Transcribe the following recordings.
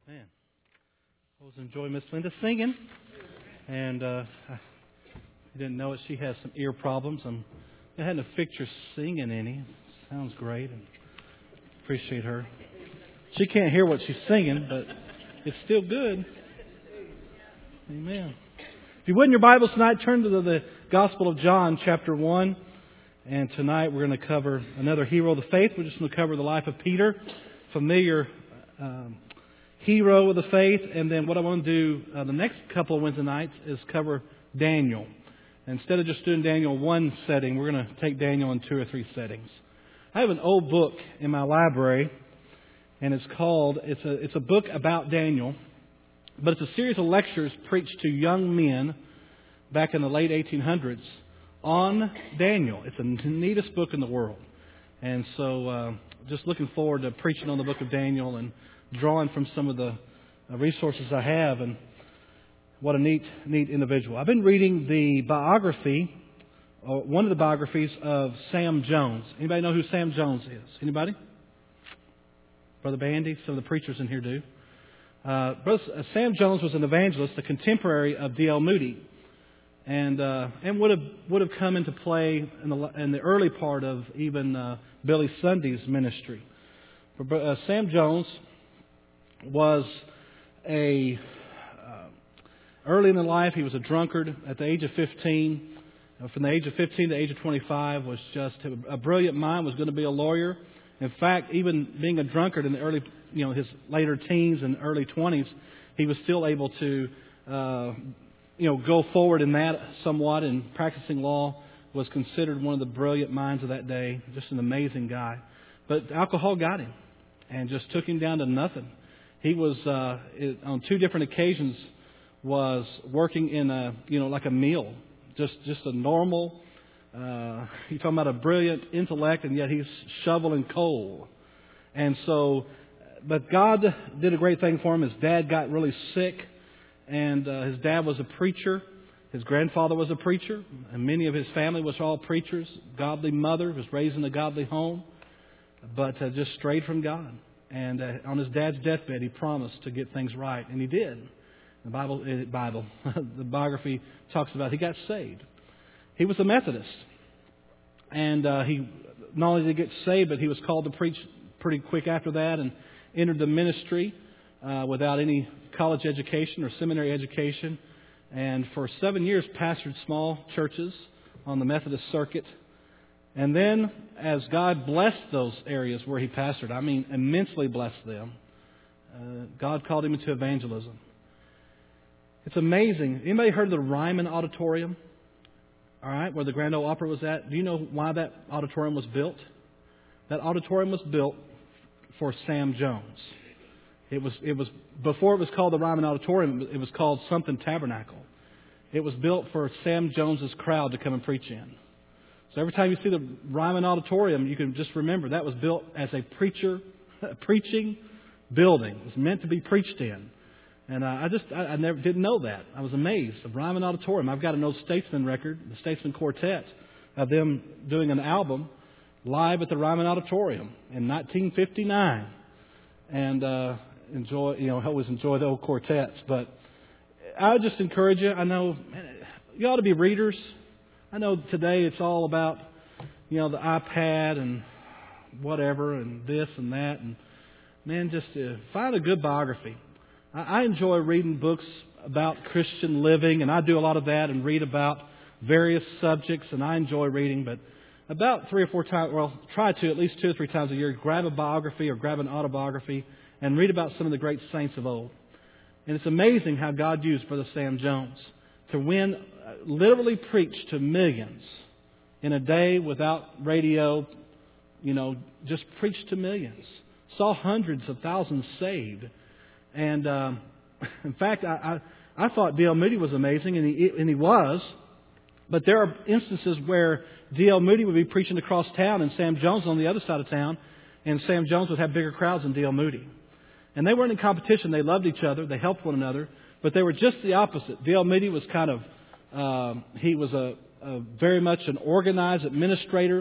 Man, I always enjoy Miss Linda singing, and I didn't know it. She has some ear problems, and I hadn't a picture singing any. Sounds great, and appreciate her. She can't hear what she's singing, but it's still good. Amen. If you would in your Bibles tonight, turn to the Gospel of John, chapter 1. And tonight we're going to cover another hero of the faith. We're just going to cover the life of Peter, familiar hero of the faith. And then what I want to do the next couple of Wednesday nights is cover Daniel. Instead of just doing Daniel one setting, we're going to take Daniel in 2 or 3 settings. I have an old book in my library, and it's a book about Daniel, but it's a series of lectures preached to young men back in the late 1800s on Daniel. It's the neatest book in the world. And so just looking forward to preaching on the book of Daniel and drawing from some of the resources I have. And what a neat individual. I've been reading the biography, or one of the biographies of Sam Jones. Anybody know who Sam Jones is? Anybody? Brother Bandy? Some of the preachers in here do. Sam Jones was an evangelist, a contemporary of D.L. Moody. And would have come into play in the early part of even Billy Sunday's ministry. But Sam Jones was early in his life he was a drunkard at the age of 15. From the age of 15 to the age of 25 was just a brilliant mind. Was going to be a lawyer. In fact, even being a drunkard in the early, his later teens and early 20s, he was still able to go forward in that somewhat, and practicing law was considered one of the brilliant minds of that day. Just an amazing guy. But alcohol got him and just took him down to nothing. He was, on 2 different occasions, was working in like a mill. Just a normal, you're talking about a brilliant intellect, and yet he's shoveling coal. And so, but God did a great thing for him. His dad got really sick. And his dad was a preacher. His grandfather was a preacher. And many of his family was all preachers. Godly mother, was raised in a godly home. But just strayed from God. And on his dad's deathbed, he promised to get things right. And he did. The the biography talks about he got saved. He was a Methodist. And he not only did he get saved, but he was called to preach pretty quick after that. And entered the ministry without any college education or seminary education, and for 7 years pastored small churches on the Methodist circuit. And then as God blessed those areas where he pastored, immensely blessed them, God called him into evangelism. It's amazing. Anybody heard of the Ryman Auditorium? All right, where the Grand Ole Opry was at? Do you know why that auditorium was built? That auditorium was built for Sam Jones. It was before it was called the Ryman Auditorium. It was called something Tabernacle. It was built for Sam Jones's crowd to come and preach in. So every time you see the Ryman Auditorium, you can just remember that was built as a preaching building. It was meant to be preached in. And I never didn't know that. I was amazed. The Ryman Auditorium. I've got an old Statesman record, the Statesman Quartet, of them doing an album live at the Ryman Auditorium in 1959. And always enjoy the old quartets. But I would just encourage you. I know you ought to be readers. I know today it's all about, the iPad and whatever and this and that. And man, just find a good biography. I enjoy reading books about Christian living, and I do a lot of that and read about various subjects, and I enjoy reading. But about 3 or 4 times, try to at least 2 or 3 times a year, grab a biography or grab an autobiography and read about some of the great saints of old. And it's amazing how God used Brother Sam Jones to literally preach to millions in a day without radio, just preach to millions. Saw hundreds of thousands saved. And in fact, I thought D.L. Moody was amazing, and he was. But there are instances where D.L. Moody would be preaching across town and Sam Jones on the other side of town, and Sam Jones would have bigger crowds than D.L. Moody. And they weren't in competition. They loved each other. They helped one another. But they were just the opposite. D.L. Moody was he was a very much an organized administrator,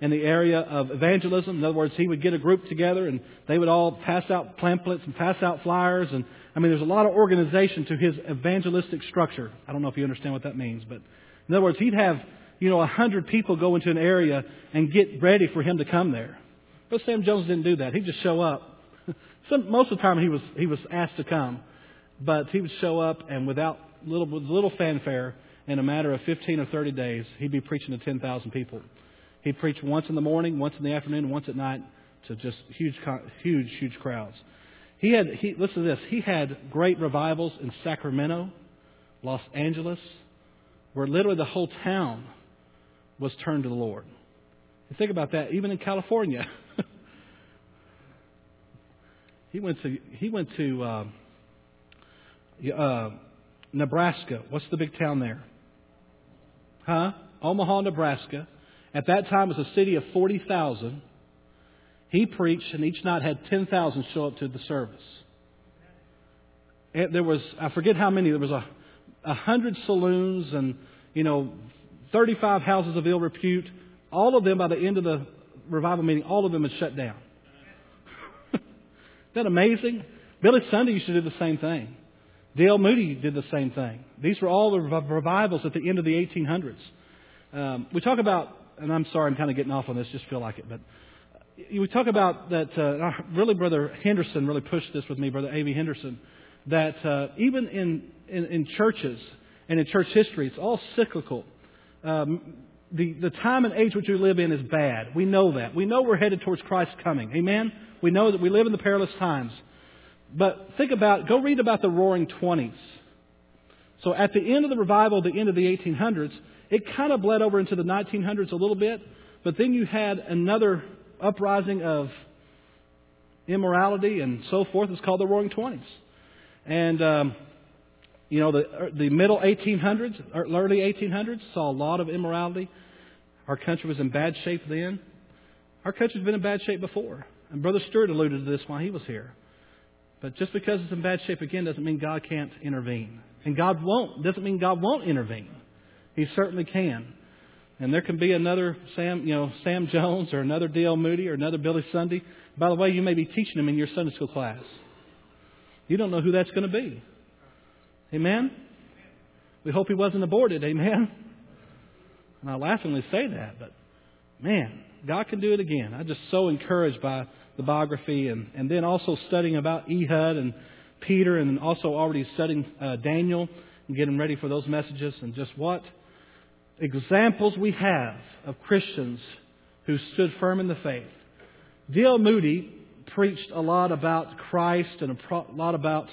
in the area of evangelism. In other words, he would get a group together and they would all pass out pamphlets and pass out flyers. And there's a lot of organization to his evangelistic structure. I don't know if you understand what that means, but in other words, he'd have 100 people go into an area and get ready for him to come there. But Sam Jones didn't do that. He'd just show up. Most of the time he was asked to come, but he would show up and with little fanfare, in a matter of 15 or 30 days, he'd be preaching to 10,000 people. He'd preach once in the morning, once in the afternoon, and once at night to just huge crowds. Listen to this. He had great revivals in Sacramento, Los Angeles, where literally the whole town was turned to the Lord. And think about that. Even in California, he went to Nebraska. What's the big town there? Omaha, Nebraska. At that time, it was a city of 40,000. He preached, and each night had 10,000 show up to the service. And there was, I forget how many, there was 100 saloons and, 35 houses of ill repute. All of them, by the end of the revival meeting, all of them had shut down. Isn't that amazing? Billy Sunday used to do the same thing. D.L. Moody did the same thing. These were all the revivals at the end of the 1800s. We talk about, and I'm sorry I'm kind of getting off on this, just feel like it, but we talk about that, really Brother Henderson really pushed this with me, Brother A.V. Henderson, that even in churches and in church history, it's all cyclical. The time and age which we live in is bad. We know that. We know we're headed towards Christ's coming. Amen? We know that we live in the perilous times. But go read about the Roaring Twenties. So at the end of the revival, the end of the 1800s, it kind of bled over into the 1900s a little bit. But then you had another uprising of immorality and so forth. It's called the Roaring Twenties. And, the middle 1800s, or early 1800s saw a lot of immorality. Our country was in bad shape then. Our country's been in bad shape before. And Brother Stewart alluded to this while he was here. But just because it's in bad shape again doesn't mean God can't intervene. And doesn't mean God won't intervene. He certainly can. And there can be another Sam Jones or another D.L. Moody or another Billy Sunday. By the way, you may be teaching them in your Sunday school class. You don't know who that's going to be. Amen? We hope he wasn't aborted. Amen? And I laughingly say that, but man, God can do it again. I'm just so encouraged by the biography and then also studying about Ehud and Peter and also already studying Daniel and getting ready for those messages and just what examples we have of Christians who stood firm in the faith. D.L. Moody preached a lot about Christ and a lot about...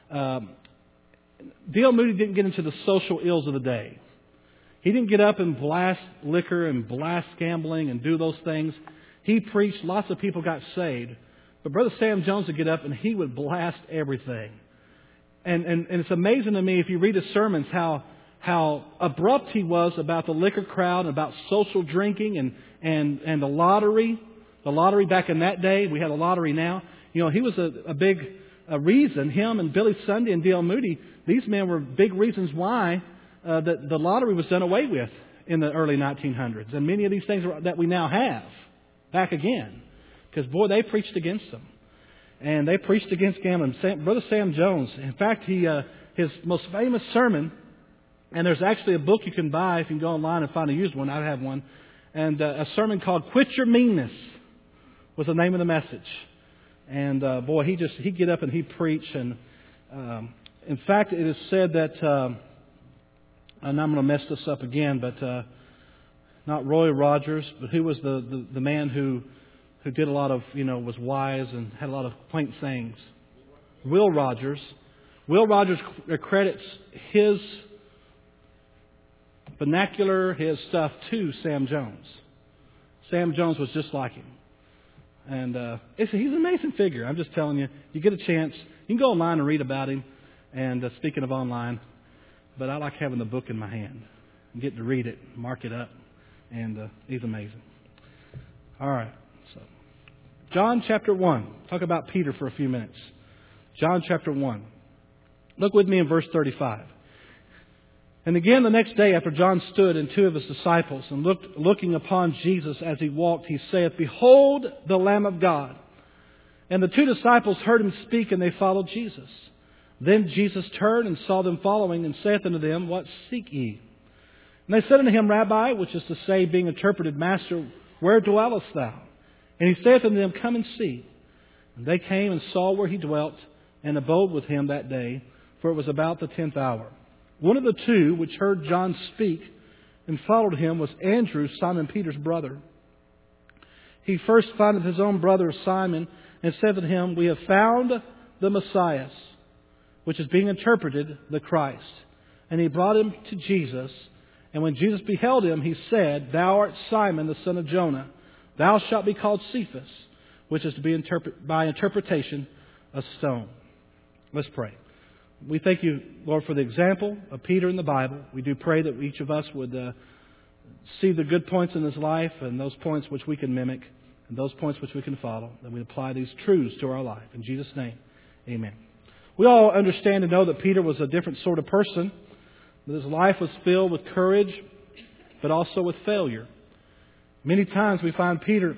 D.L. Moody didn't get into the social ills of the day. He didn't get up and blast liquor and blast gambling and do those things. He preached, lots of people got saved. But Brother Sam Jones would get up and he would blast everything. And it's amazing to me if you read his sermons how abrupt he was about the liquor crowd, and about social drinking and the lottery. The lottery back in that day, we had a lottery now. He was a big reason, him and Billy Sunday and D.L. Moody, these men were big reasons why that the lottery was done away with in the early 1900s. And many of these things that we now have back again. Because, boy, they preached against them. And they preached against gambling. Brother Sam Jones, in fact, his most famous sermon, and there's actually a book you can buy if you can go online and find a used one. I have one. And a sermon called Quit Your Meanness was the name of the message. And, boy, he'd get up and he'd preach. And, in fact, it is said that, and I'm going to mess this up again, but not Roy Rogers, but who was the man who did a lot of, was wise and had a lot of quaint sayings. Will Rogers. Will Rogers credits his vernacular, his stuff to Sam Jones. Sam Jones was just like him. And he's an amazing figure. I'm just telling you. You get a chance, you can go online and read about him. And speaking of online, but I like having the book in my hand and getting to read it, mark it up. And he's amazing. All right. So, John chapter 1. Talk about Peter for a few minutes. John chapter 1. Look with me in verse 35. And again the next day after John stood and two of his disciples, and looking upon Jesus as he walked, he saith, Behold the Lamb of God. And the two disciples heard him speak, and they followed Jesus. Then Jesus turned and saw them following, and saith unto them, What seek ye? And they said unto him, Rabbi, which is to say, being interpreted, Master, where dwellest thou? And he saith unto them, Come and see. And they came and saw where he dwelt, and abode with him that day, for it was about the 10th hour. One of the two which heard John speak and followed him was Andrew, Simon Peter's brother. He first findeth his own brother Simon, and said to him, We have found the Messiah, which is being interpreted, the Christ. And he brought him to Jesus. And when Jesus beheld him, he said, Thou art Simon, the son of Jonah. Thou shalt be called Cephas, which is to be by interpretation a stone. Let's pray. We thank you, Lord, for the example of Peter in the Bible. We do pray that each of us would see the good points in his life and those points which we can mimic and those points which we can follow, that we apply these truths to our life. In Jesus' name, amen. We all understand and know that Peter was a different sort of person, that his life was filled with courage, but also with failure. Many times we find Peter,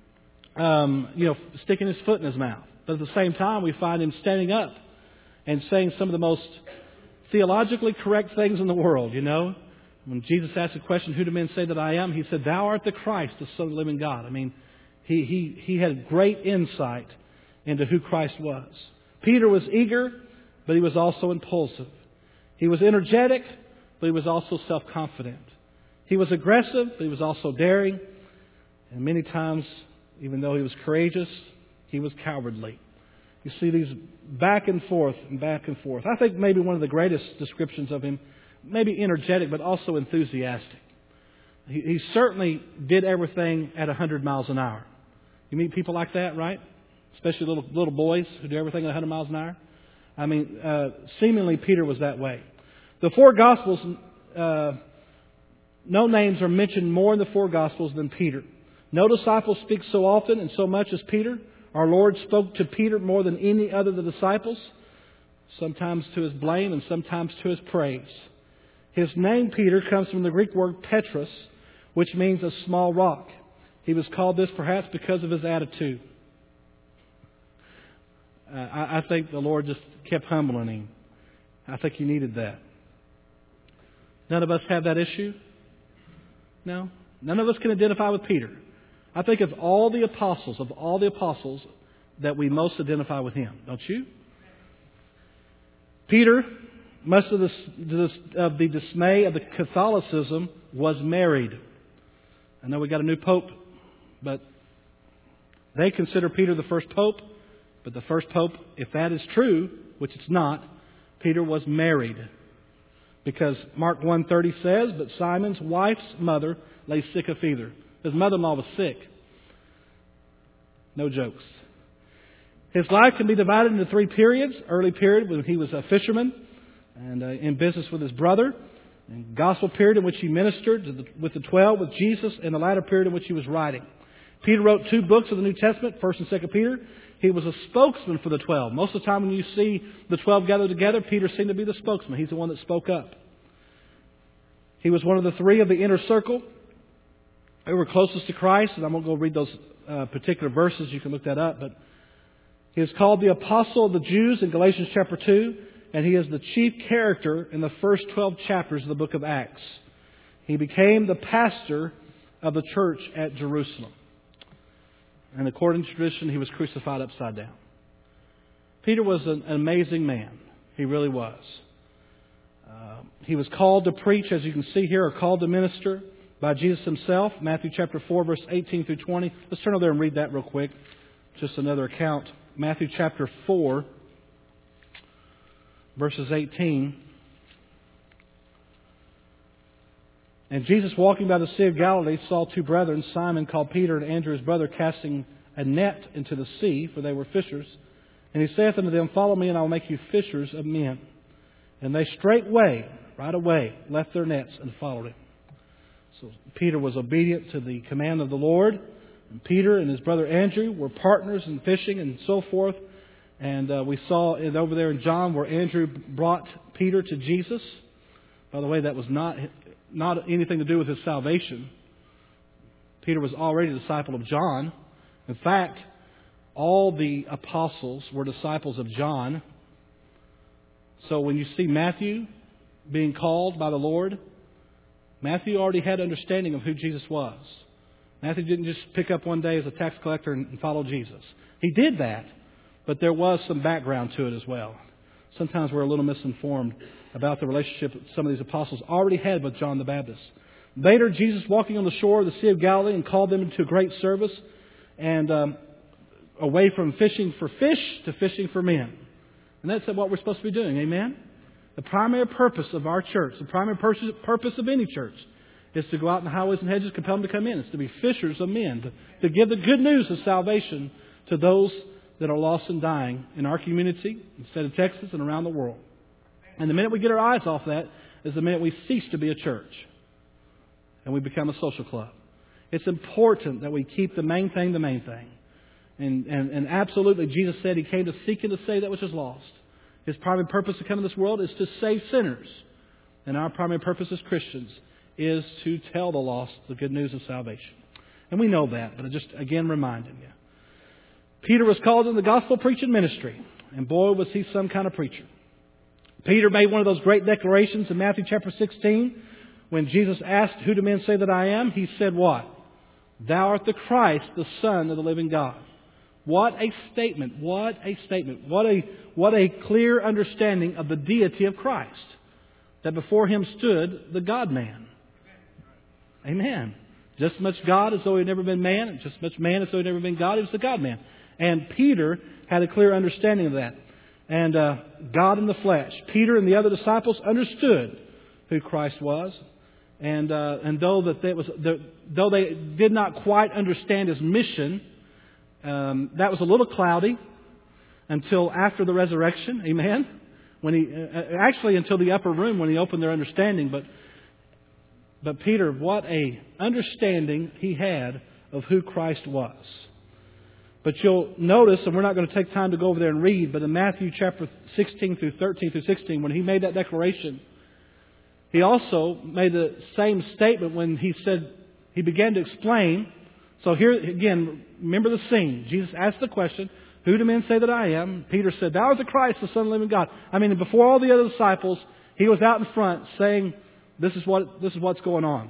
sticking his foot in his mouth. But at the same time, we find him standing up and saying some of the most theologically correct things in the world, When Jesus asked the question, Who do men say that I am? He said, Thou art the Christ, the Son of the living God. I mean, he had great insight into who Christ was. Peter was eager, but he was also impulsive. He was energetic, but he was also self-confident. He was aggressive, but he was also daring. And many times, even though he was courageous, he was cowardly. You see these back and forth and back and forth. I think maybe one of the greatest descriptions of him, maybe energetic, but also enthusiastic. He certainly did everything at 100 miles an hour. You meet people like that, right? Especially little boys who do everything at 100 miles an hour. I mean, seemingly Peter was that way. The four Gospels, no names are mentioned more in the four Gospels than Peter. No disciple speaks so often and so much as Peter. Our Lord spoke to Peter more than any other of the disciples, sometimes to his blame and sometimes to his praise. His name, Peter, comes from the Greek word Petros, which means a small rock. He was called this perhaps because of his attitude. I think the Lord just kept humbling him. I think he needed that. None of us have that issue? No? None of us can identify with Peter. I think of all the apostles, that we most identify with him. Don't you? Peter, much of the dismay of the Catholicism, was married. I know we got a new pope, but they consider Peter the first pope. But the first pope, if that is true, which it's not, Peter was married. Because Mark 1:30 says, But Simon's wife's mother lay sick of fever. His mother-in-law was sick. No jokes. His life can be divided into three periods. Early period when he was a fisherman and in business with his brother. And gospel period in which he ministered with the 12 with Jesus. And the latter period in which he was writing. Peter wrote 2 books of the New Testament, 1st and 2nd Peter. He was a spokesman for the 12. Most of the time when you see the 12 gathered together, Peter seemed to be the spokesman. He's the one that spoke up. He was one of the 3 of the inner circle. They were closest to Christ, and I won't go read those particular verses. You can look that up. But he is called the Apostle of the Jews in Galatians chapter 2, and he is the chief character in the first 12 chapters of the book of Acts. He became the pastor of the church at Jerusalem. And according to tradition, he was crucified upside down. Peter was an amazing man. He really was. He was called to preach, as you can see here, or called to minister by Jesus himself. Matthew chapter 4, verse 18 through 20. Let's turn over there and read that real quick. Just another account. Matthew chapter 4, verses 18. And Jesus, walking by the Sea of Galilee, saw 2 brethren, Simon called Peter and Andrew his brother, casting a net into the sea, for they were fishers. And he saith unto them, Follow me, and I will make you fishers of men. And they straightway, right away, left their nets and followed him. So Peter was obedient to the command of the Lord. And Peter and his brother Andrew were partners in fishing and so forth. And we saw it over there in John where Andrew brought Peter to Jesus. By the way, that was not anything to do with his salvation. Peter was already a disciple of John. In fact, all the apostles were disciples of John. So when you see Matthew being called by the Lord, Matthew already had understanding of who Jesus was. Matthew didn't just pick up one day as a tax collector and follow Jesus. He did that, but there was some background to it as well. Sometimes we're a little misinformed about the relationship that some of these apostles already had with John the Baptist. Later, Jesus walking on the shore of the Sea of Galilee and called them into a great service and away from fishing for fish to fishing for men. And that's what we're supposed to be doing. Amen? The primary purpose of our church, the primary purpose of any church, is to go out in the highways and hedges, compel them to come in. It's to be fishers of men, to give the good news of salvation to those that are lost and dying in our community, in the state of Texas, and around the world. And the minute we get our eyes off that is the minute we cease to be a church and we become a social club. It's important that we keep the main thing the main thing. And absolutely, Jesus said He came to seek and to save that which is lost. His primary purpose to come in this world is to save sinners. And our primary purpose as Christians is to tell the lost the good news of salvation. And we know that, but I just again reminding you. Peter was called in the gospel preaching ministry. And boy, was he some kind of preacher. Peter made one of those great declarations in Matthew chapter 16. When Jesus asked, "Who do men say that I am?" He said what? "Thou art the Christ, the Son of the living God." What a statement. What a statement. What a clear understanding of the deity of Christ. That before Him stood the God-man. Amen. Just as much God as though He had never been man, and just as much man as though He had never been God, He was the God-man. And Peter had a clear understanding of that. And God in the flesh. Peter and the other disciples understood who Christ was. And though they did not quite understand His mission, that was a little cloudy until after the resurrection. Amen. When He actually until the upper room when He opened their understanding. But Peter, what a understanding he had of who Christ was. But you'll notice, and we're not going to take time to go over there and read, but in Matthew chapter 16 through 13 through 16, when he made that declaration, he also made the same statement when he said, he began to explain. So here again, remember the scene. Jesus asked the question, "Who do men say that I am?" Peter said, "Thou art the Christ, the Son of the living God." I mean, before all the other disciples, he was out in front saying, This is what's going on.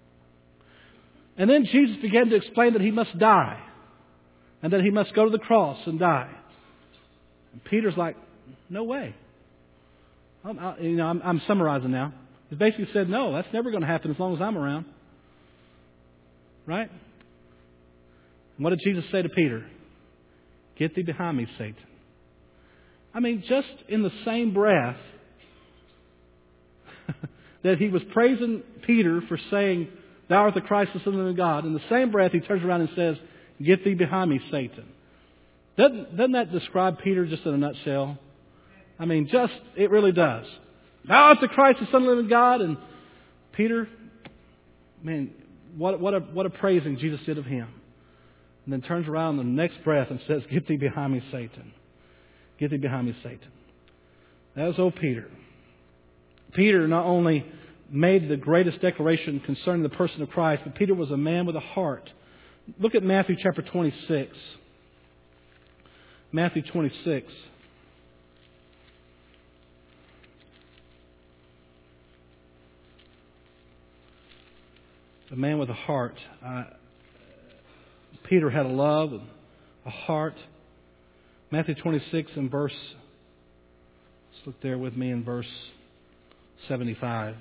And then Jesus began to explain that He must die. And that He must go to the cross and die. And Peter's like, no way. I'm summarizing now. He basically said, no, that's never going to happen as long as I'm around. Right? And what did Jesus say to Peter? "Get thee behind me, Satan." I mean, just in the same breath that He was praising Peter for saying, "Thou art the Christ, the Son of the living God," in the same breath He turns around and says, "Get thee behind me, Satan." Doesn't that describe Peter just in a nutshell? I mean, it really does. "Thou art the Christ, the Son of the living God," and Peter, man, what a praising Jesus did of him. And then turns around in the next breath and says, "Get thee behind me, Satan. Get thee behind me, Satan." That was old Peter. Peter not only made the greatest declaration concerning the person of Christ, but Peter was a man with a heart. Look at Matthew chapter 26. Matthew 26. A man with a heart. Peter had a love and a heart. Matthew 26 and verse, let's look there with me in verse 75.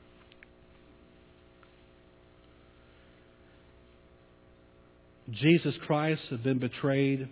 Jesus Christ had been betrayed.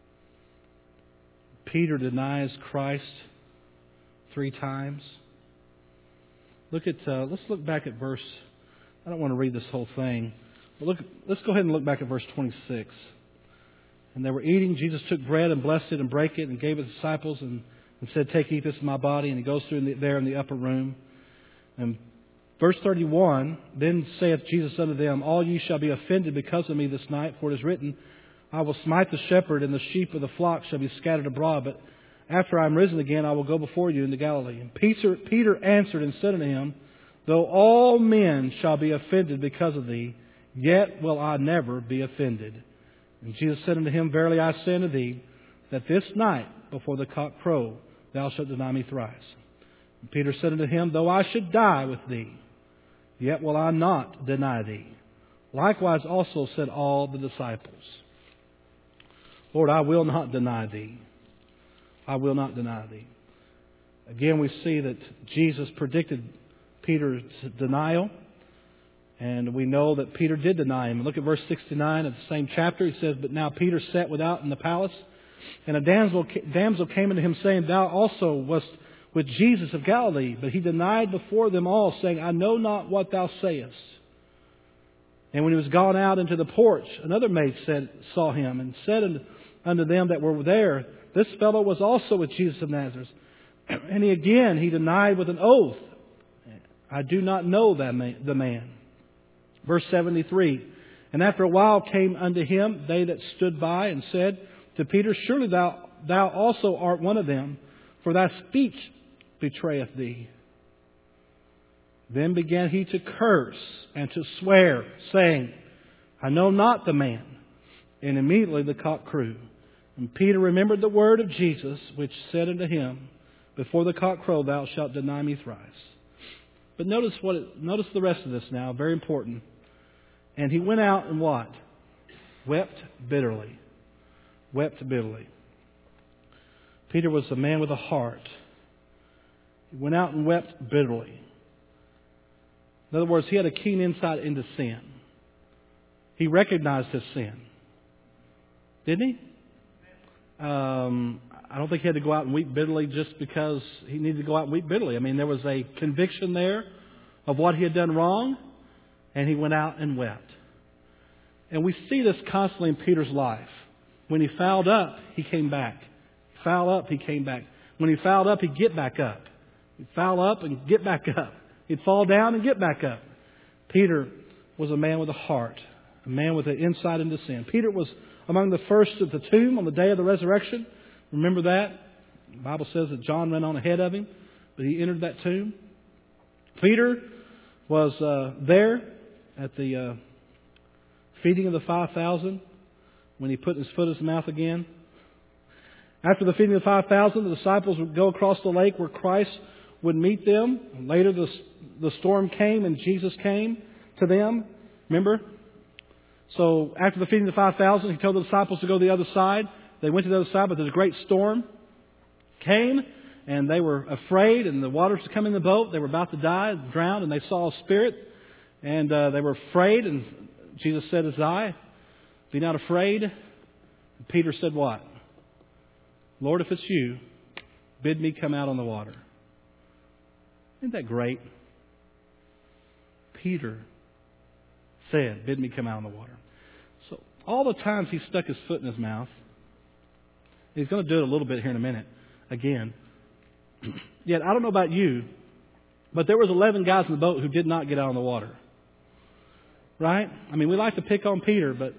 Peter denies Christ 3 times. Let's look back at verse. I don't want to read this whole thing. But let's go ahead and look back at verse 26. "And they were eating. Jesus took bread and blessed it and brake it and gave His disciples and said, 'Take, eat, this is my body.' And He goes through there in the upper room. And verse 31, "Then saith Jesus unto them, All ye shall be offended because of me this night, for it is written, I will smite the shepherd, and the sheep of the flock shall be scattered abroad. But after I am risen again, I will go before you into Galilee. And Peter answered and said unto Him, though all men shall be offended because of thee, yet will I never be offended. And Jesus said unto him, Verily I say unto thee, that this night before the cock crow, thou shalt deny me thrice. And Peter said unto him, Though I should die with thee, yet will I not deny thee. Likewise also said all the disciples. Lord, I will not deny thee. I will not deny thee. Again, we see that Jesus predicted Peter's denial. And we know that Peter did deny him. Look at verse 69 of the same chapter. He says, But now Peter sat without in the palace, and a damsel came unto him, saying, Thou also wast with Jesus of Galilee. But he denied before them all, saying, I know not what thou sayest. And when he was gone out into the porch, another maid saw him, and said unto them that were there, This fellow was also with Jesus of Nazareth. And he denied with an oath, I do not know the man. Verse 73, And after a while came unto him they that stood by, and said to Peter, Surely thou also art one of them, for thy speech betrayeth thee. Then began he to curse and to swear, saying, I know not the man. And immediately the cock crew. And Peter remembered the word of Jesus, which said unto him, Before the cock crow thou shalt deny me thrice. But notice the rest of this now, very important. And he went out and what? Wept bitterly. Wept bitterly. Peter was a man with a heart. He went out and wept bitterly. In other words, he had a keen insight into sin. He recognized his sin. Didn't he? I don't think he had to go out and weep bitterly just because he needed to go out and weep bitterly. I mean, there was a conviction there of what he had done wrong, and he went out and wept. And we see this constantly in Peter's life. When he fouled up, he came back. He fouled up, he came back. When he fouled up, he'd get back up. He'd foul up and get back up. He'd fall down and get back up. Peter was a man with a heart, a man with an insight into sin. Peter was among the first at the tomb on the day of the resurrection. Remember that? The Bible says that John ran on ahead of him, but he entered that tomb. Peter was there at the feeding of the 5,000 when he put his foot in his mouth again. After the feeding of the 5,000, the disciples would go across the lake where Christ would meet them. Later the storm came and Jesus came to them. Remember? So after the feeding of the 5,000, he told the disciples to go to the other side. They went to the other side, but there's a great storm came, and they were afraid, and the waters were coming in the boat. They were about to die, drowned, and they saw a spirit, and they were afraid. And Jesus said, "It's I. Be not afraid." And Peter said, "What? Lord, if it's you, bid me come out on the water." Isn't that great? Peter said, "Bid me come out on the water." So all the times he stuck his foot in his mouth, he's going to do it a little bit here in a minute again. Yet I don't know about you, but there was 11 guys in the boat who did not get out on the water. Right? I mean, we like to pick on Peter, but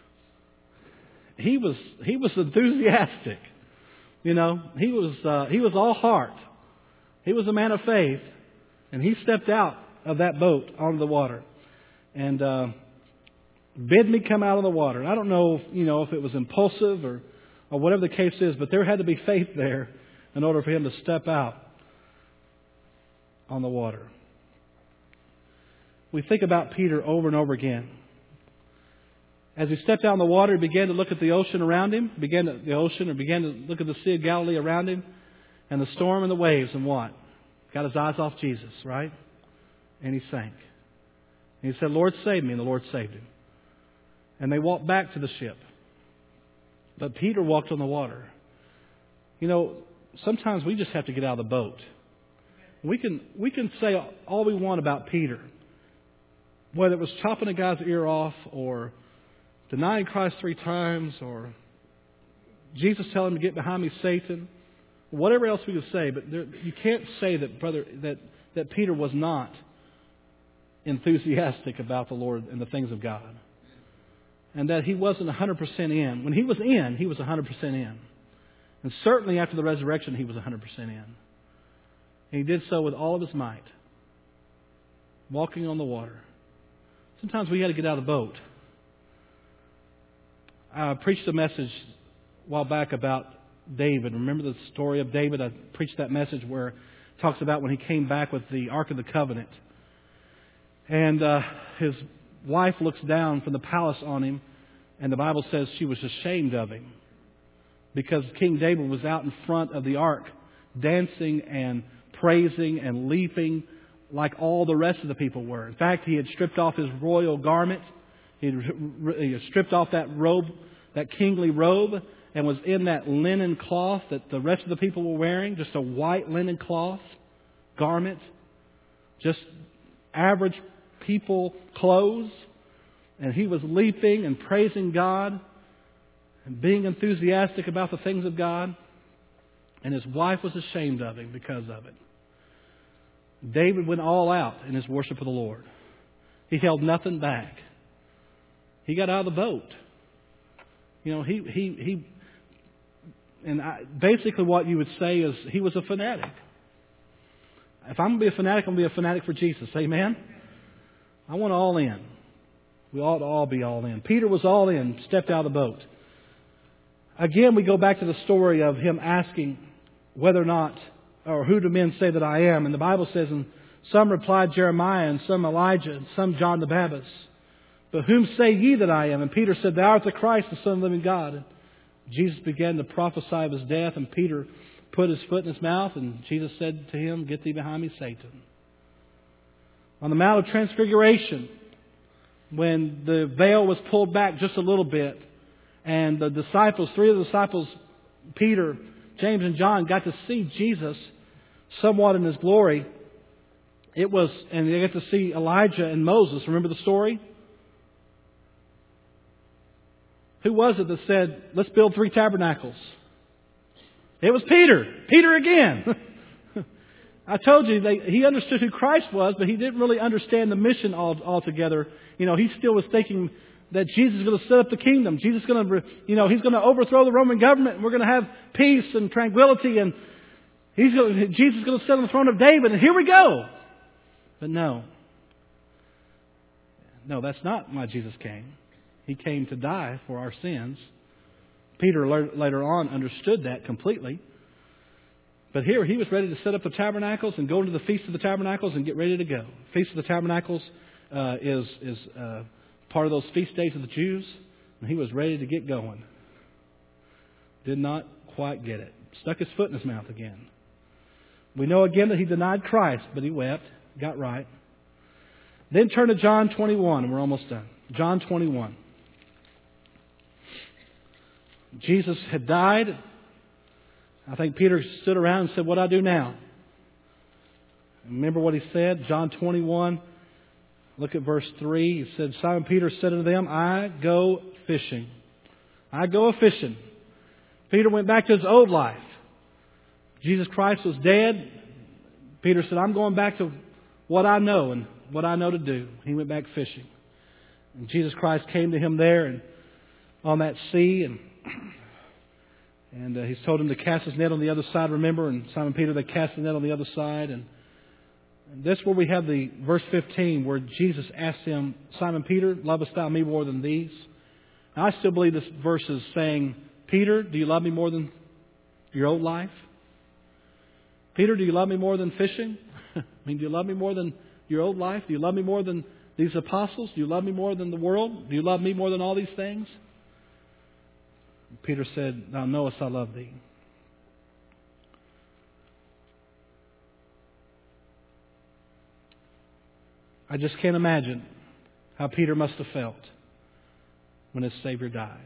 he was enthusiastic. You know, he was all heart. He was a man of faith, and he stepped out of that boat onto the water and bid me come out of the water. And I don't know, if it was impulsive or whatever the case is, but there had to be faith there in order for him to step out on the water. We think about Peter over and over again. As he stepped out on the water, he began to look at the ocean around him, began to look at the Sea of Galilee around him, and the storm and the waves, and what? Got his eyes off Jesus, right? And he sank. And he said, "Lord, save me," and the Lord saved him. And they walked back to the ship. But Peter walked on the water. Sometimes we just have to get out of the boat. We can say all we want about Peter, whether it was chopping a guy's ear off or denying Christ 3 times or Jesus telling him to get behind me, Satan, whatever else we could say. But you can't say that Peter was not enthusiastic about the Lord and the things of God. And that he wasn't 100% in. When he was in, he was 100% in. And certainly after the resurrection, he was 100% in. And he did so with all of his might. walking on the water. Sometimes we got to get out of the boat. I preached a message a while back about David. Remember the story of David? I preached that message where it talks about when he came back with the Ark of the Covenant. And his wife looks down from the palace on him, and the Bible says she was ashamed of him because King David was out in front of the Ark dancing and praising and leaping like all the rest of the people were. In fact, he had stripped off his royal garment. He had stripped off that robe, that kingly robe, and was in that linen cloth that the rest of the people were wearing, just a white linen cloth garment, just average people clothes. And he was leaping and praising God and being enthusiastic about the things of God. And his wife was ashamed of him because of it. David went all out in his worship of the Lord. He held nothing back. He got out of the boat. You know, basically what you would say is he was a fanatic. If I'm going to be a fanatic, I'm going to be a fanatic for Jesus. Amen? I want all in. We ought to all be all in. Peter was all in, stepped out of the boat. Again, we go back to the story of him asking whether or not, or who do men say that I am? And the Bible says, and some replied Jeremiah, and some Elijah, and some John the Baptist. But whom say ye that I am? And Peter said, Thou art the Christ, the Son of the living God. And Jesus began to prophesy of His death, and Peter put his foot in his mouth, and Jesus said to him, Get thee behind me, Satan. On the Mount of Transfiguration, when the veil was pulled back just a little bit, and the disciples, three of the disciples, Peter, James, and John, got to see Jesus somewhat in His glory. And they got to see Elijah and Moses. Remember the story? Who was it that said, let's build 3 tabernacles? It was Peter. Peter again. I told you, he understood who Christ was, but he didn't really understand the mission altogether. You know, he still was thinking that Jesus is going to set up the kingdom. Jesus is going to, He's going to overthrow the Roman government, and we're going to have peace and tranquility, and Jesus is going to sit on the throne of David, and here we go. But no, that's not why Jesus came. He came to die for our sins. Peter later on understood that completely. But here he was ready to set up the tabernacles and go into the Feast of the Tabernacles and get ready to go. Feast of the Tabernacles is part of those feast days of the Jews. And he was ready to get going. Did not quite get it. Stuck his foot in his mouth again. We know again that he denied Christ, but he wept. Got right. Then turn to John 21, and we're almost done. John 21. Jesus had died. I think Peter stood around and said, what do I do now? Remember what he said? John 21. Look at verse 3. He said, Simon Peter said unto them, I go fishing. I go a-fishing. Peter went back to his old life. Jesus Christ was dead. Peter said, I'm going back to what I know and what I know to do. He went back fishing. And Jesus Christ came to him there and on that sea, and he's told him to cast his net on the other side, remember? And Simon Peter, they cast the net on the other side. And that's where we have the verse 15 where Jesus asked him, Simon Peter, lovest thou me more than these? Now, I still believe this verse is saying, Peter, do you love me more than your old life? Peter, do you love me more than fishing? I mean, do you love me more than your old life? Do you love me more than these apostles? Do you love me more than the world? Do you love me more than all these things? Peter said, Thou knowest I love thee. I just can't imagine how Peter must have felt when his Savior died.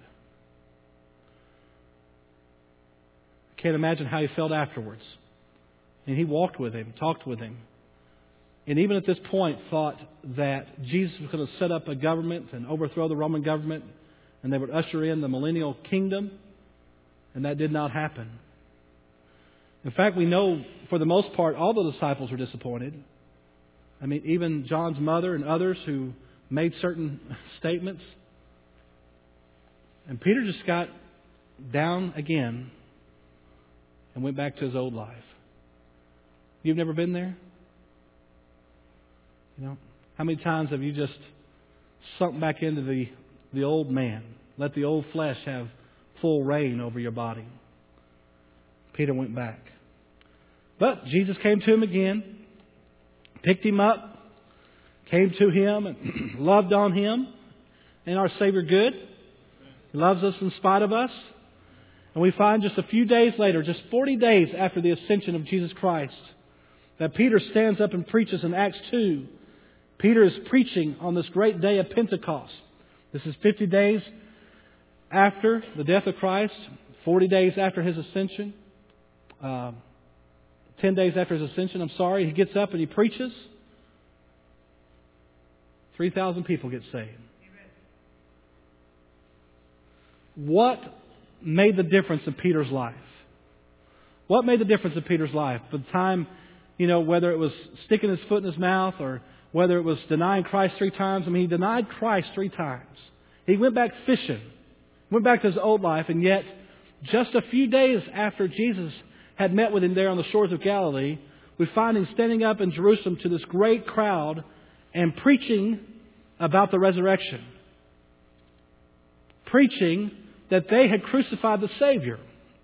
I can't imagine how he felt afterwards. And he walked with him, talked with him. And even at this point thought that Jesus was going to set up a government and overthrow the Roman government, and they would usher in the millennial kingdom. And that did not happen. In fact, we know for the most part all the disciples were disappointed. I mean, even John's mother and others who made certain statements. And Peter just got down again and went back to his old life. You've never been there? You know, How many times have you just sunk back into the old man? Let the old flesh have full reign over your body. Peter went back. But Jesus came to him again, picked him up, came to him and loved on him. Ain't our Savior good? He loves us in spite of us. And we find just a few days later, just 40 days after the ascension of Jesus Christ, that Peter stands up and preaches in Acts 2. Peter is preaching on this great day of Pentecost. This is 50 days after the death of Christ, 40 days after His ascension, 10 days after His ascension, He gets up and He preaches. 3,000 people get saved. What made the difference in Peter's life? What made the difference in Peter's life? By the time, whether it was sticking his foot in his mouth or whether it was denying Christ 3 times. He denied Christ 3 times. He went back fishing, went back to his old life, and yet just a few days after Jesus had met with him there on the shores of Galilee, we find him standing up in Jerusalem to this great crowd and preaching about the resurrection. Preaching that they had crucified the Savior.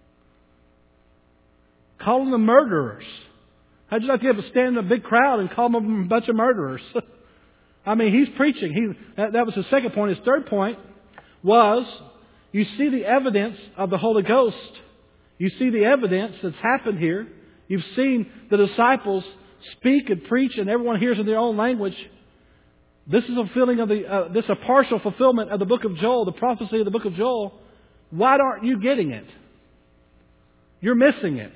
Calling them murderers. How'd you like to be able to stand in a big crowd and call them a bunch of murderers? He's preaching. That was his second point. His third point was, you see the evidence of the Holy Ghost. You see the evidence that's happened here. You've seen the disciples speak and preach, and everyone hears in their own language. This is a partial fulfillment of the book of Joel, the prophecy of the book of Joel. Why aren't you getting it? You're missing it.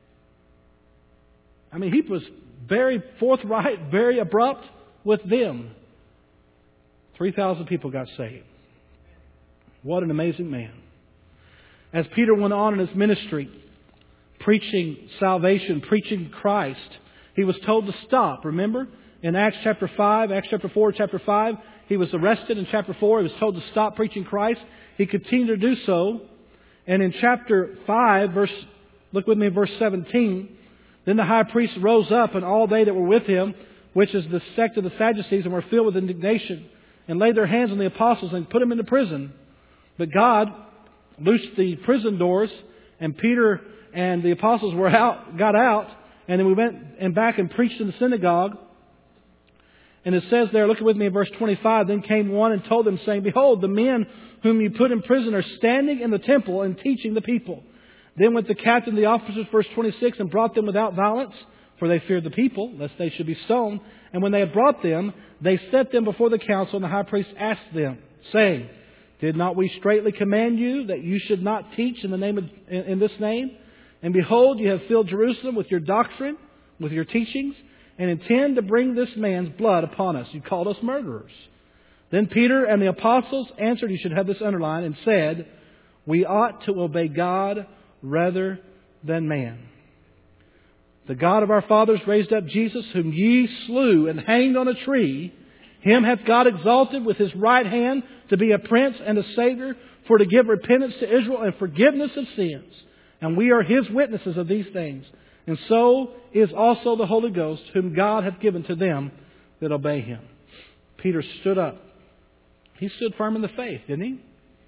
He was very forthright, very abrupt with them. 3,000 people got saved. What an amazing man. As Peter went on in his ministry, preaching salvation, preaching Christ, he was told to stop. Remember? In Acts chapter 4, chapter 5, he was arrested. In chapter 4, he was told to stop preaching Christ. He continued to do so. And in chapter 5, look with me in verse 17. Then the high priest rose up, and all they that were with him, which is the sect of the Sadducees, and were filled with indignation, and laid their hands on the apostles and put them into prison. But God loosed the prison doors, and Peter and the apostles got out, and then we went and back and preached in the synagogue. And it says there, look with me in verse 25, then came one and told them, saying, Behold, the men whom you put in prison are standing in the temple and teaching the people. Then went the captain, the officers, verse 26, and brought them without violence, for they feared the people, lest they should be stoned. And when they had brought them, they set them before the council, and the high priest asked them, saying, Did not we straitly command you that you should not teach in this name? And behold, you have filled Jerusalem with your doctrine, with your teachings, and intend to bring this man's blood upon us. You called us murderers. Then Peter and the apostles answered, you should have this underlined, and said, We ought to obey God rather than man. The God of our fathers raised up Jesus, whom ye slew and hanged on a tree. Him hath God exalted with His right hand to be a prince and a Savior, for to give repentance to Israel and forgiveness of sins. And we are His witnesses of these things. And so is also the Holy Ghost, whom God hath given to them that obey Him. Peter stood up. He stood firm in the faith, didn't he?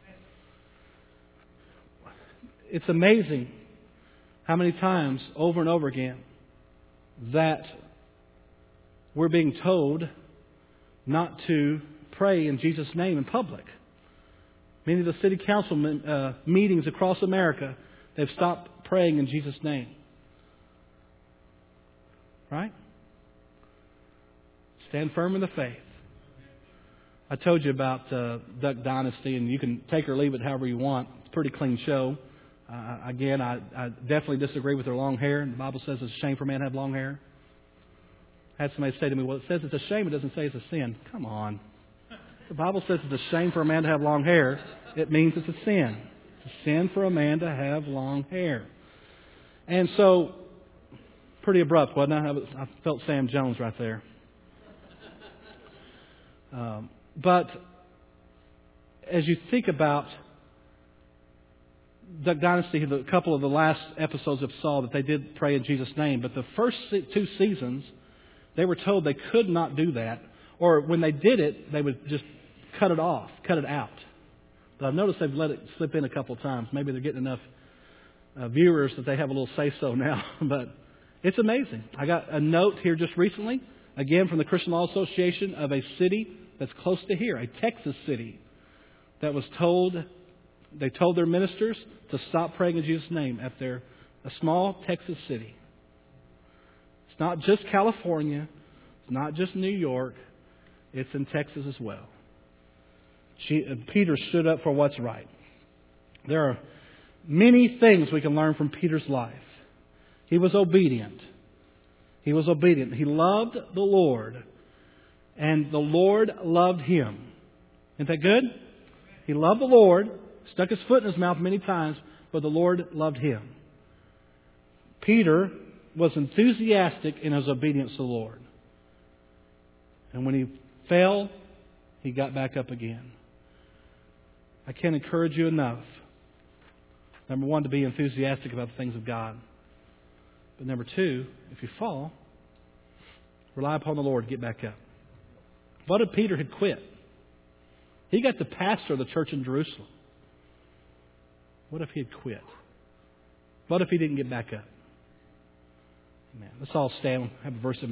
It's amazing how many times over and over again that we're being told not to pray in Jesus' name in public. Many of the city council meetings across America, they've stopped praying in Jesus' name. Right? Stand firm in the faith. I told you about Duck Dynasty, and you can take or leave it however you want. It's a pretty clean show. Again, I definitely disagree with their long hair. The Bible says it's a shame for a man to have long hair. I had somebody say to me, well, it says it's a shame. It doesn't say it's a sin. Come on. The Bible says it's a shame for a man to have long hair. It means it's a sin. It's a sin for a man to have long hair. And so, pretty abrupt, wasn't I? I felt Sam Jones right there. But as you think about Duck Dynasty, a couple of the last episodes of saw that they did pray in Jesus' name. But the first 2 seasons, they were told they could not do that, Or when they did it, they would just cut it off, cut it out. But I've noticed they've let it slip in a couple of times. Maybe they're getting enough viewers that they have a little say-so now. But it's amazing. I got a note here just recently, again from the Christian Law Association, of a city that's close to here, a Texas city, that was told, they told their ministers to stop praying in Jesus' name at a small Texas city. It's not just California. It's not just New York. It's in Texas as well. Peter stood up for what's right. There are many things we can learn from Peter's life. He was obedient. He was obedient. He loved the Lord, and the Lord loved him. Isn't that good? He loved the Lord, stuck his foot in his mouth many times, but the Lord loved him. Peter was enthusiastic in his obedience to the Lord. And when he fell, he got back up again. I can't encourage you enough. Number one, to be enthusiastic about the things of God. But number two, if you fall, rely upon the Lord to get back up. What if Peter had quit? He got the pastor of the church in Jerusalem. What if he had quit? What if he didn't get back up? Amen. Let's all stand and have a verse of